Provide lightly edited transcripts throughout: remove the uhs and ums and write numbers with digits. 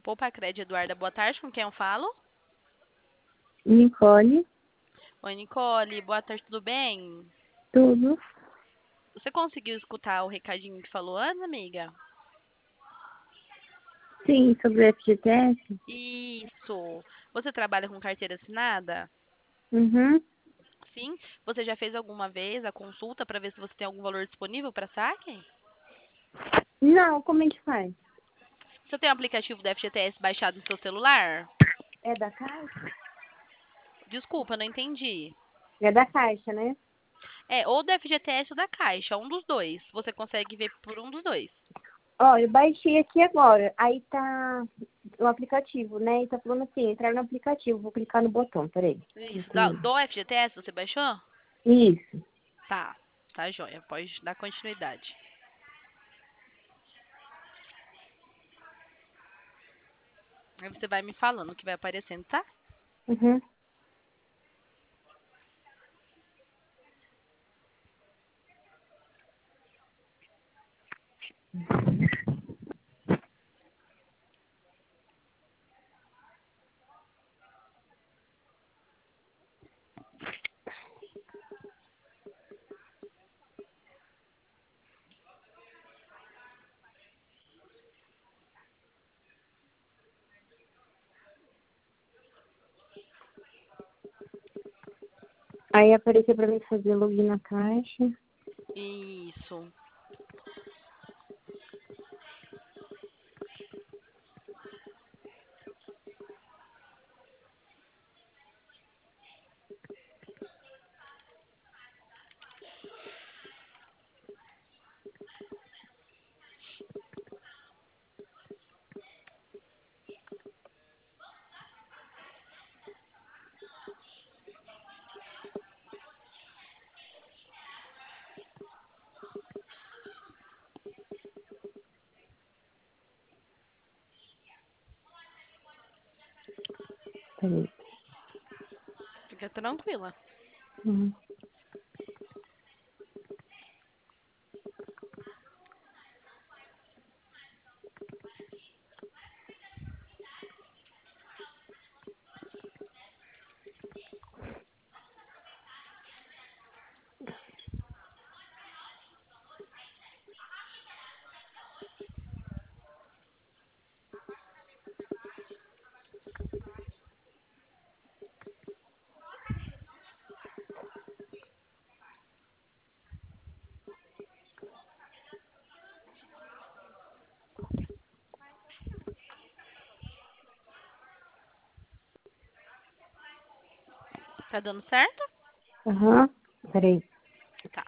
Poupa Cred, Eduarda, boa tarde. Com quem eu falo? Nicole, Oi, Nicole. Boa tarde, tudo bem? tudo. Você conseguiu escutar o recadinho que falou antes, amiga? Sim, sobre o FGTS? Isso. Você trabalha com carteira assinada? Uhum. Sim. Você já fez alguma vez a consulta para ver se você tem algum valor disponível para saque? Não, como é que faz? Você tem o aplicativo do FGTS baixado no seu celular? É da Caixa? Desculpa, não entendi. É da Caixa, né? É, ou do FGTS ou da Caixa, um dos dois. Você consegue ver por um dos dois. Ó, eu baixei aqui agora. Aí tá o aplicativo, né? E tá falando assim, entrar no aplicativo. Vou clicar no botão, peraí. Isso. Aqui. Do FGTS você baixou? Isso. Tá. Tá, joia. Pode dar continuidade. Aí você vai me falando o que vai aparecendo, tá? Uhum. Aí apareceu pra mim fazer login na Caixa. Isso. Peraí. Fica tranquila. Uhum. Tá dando certo? Aham. Peraí. Tá.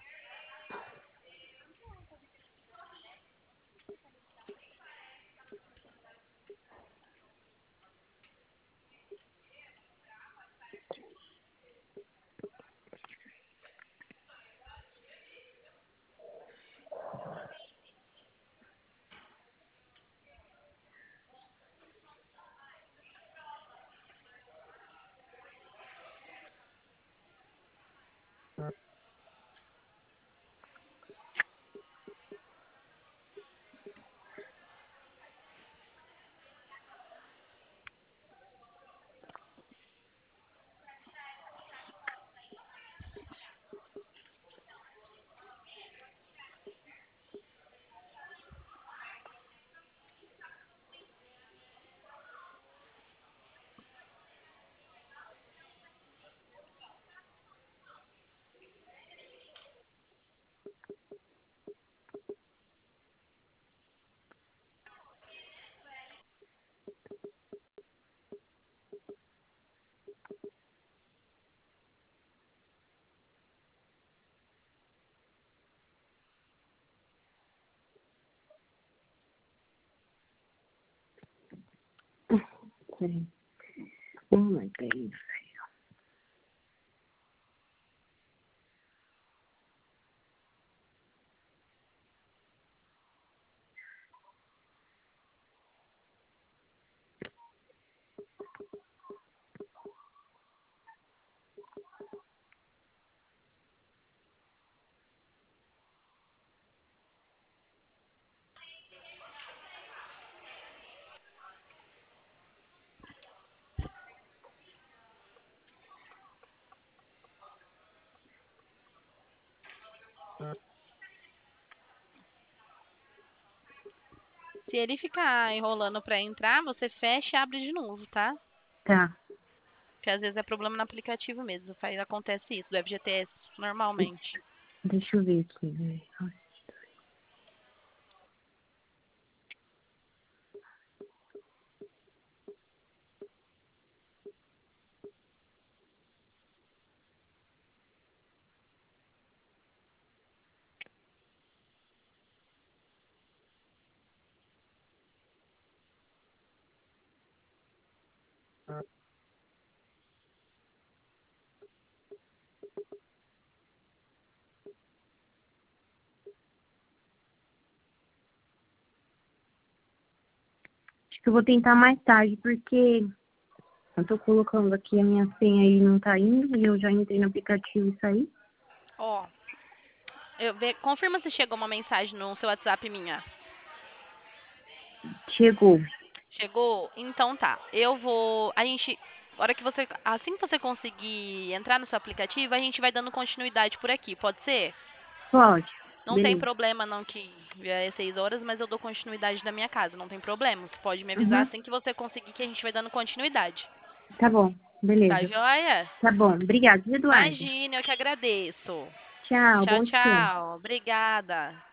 Peraí. Oh my God. Se ele ficar enrolando pra entrar, você fecha e abre de novo, tá? Tá. Porque às vezes é problema no aplicativo mesmo. Acontece isso do FGTS normalmente. Deixa eu ver aqui. Acho que eu vou tentar mais tarde, porque eu tô colocando aqui a minha senha e não tá indo, e eu já entrei no aplicativo e saí. Ó, confirma se chegou uma mensagem no seu WhatsApp minha. Chegou. Chegou? Então tá. Assim que você conseguir entrar no seu aplicativo, a gente vai dando continuidade por aqui, pode ser? Pode. Não tem Beleza. problema não que já é 6 horas, mas eu dou continuidade da minha casa, não tem problema. Você pode me avisar Uhum. assim que você conseguir que a gente vai dando continuidade. Tá bom. Tá Beleza. joia? Tá bom. Obrigada, Eduardo. Imagina, eu que agradeço. Tchau. Tchau, Bom descanso. tchau. Obrigada.